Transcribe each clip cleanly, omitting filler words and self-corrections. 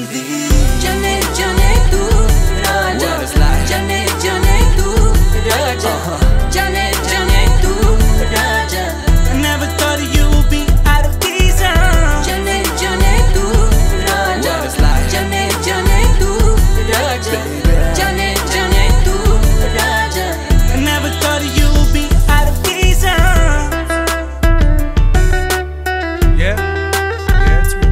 दी। जने जने तू राजा, जने जने तू राजा, जने जने तू राजा। I never thought you would be out of these arms. जने जने तू राजा, जने जने तू राजा, जने जने तू राजा। I never thought you would be out of these arms. Yeah, it's real.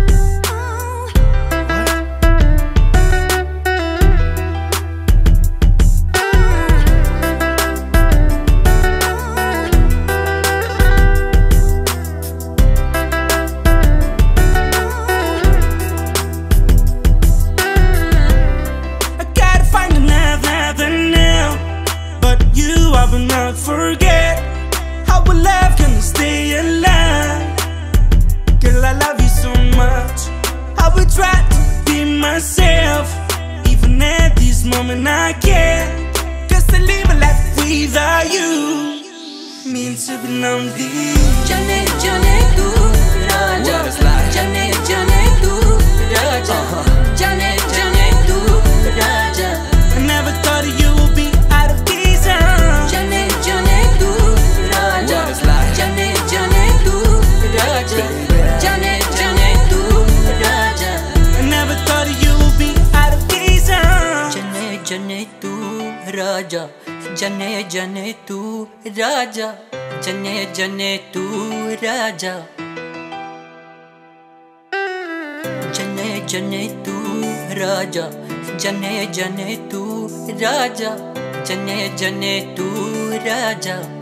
I will not forget how our love can stay alive. Girl, I love you so much. I will try to be myself, even at this moment I can't. Just to live a life without you means to be lonely. जने जने तू राजा, जने जने तू राजा, जने जने तू राजा। I never thought you would be out of these arms. जने जने तू राजा, जने जने तू राजा, जने जने तू राजा। I never thought you would be out of these arms. जने जने तू राजा, जने जने तू राजा, जने जने तू राजा। जने जने तू राजा, जने जने तू राजा, जने जने तू राजा।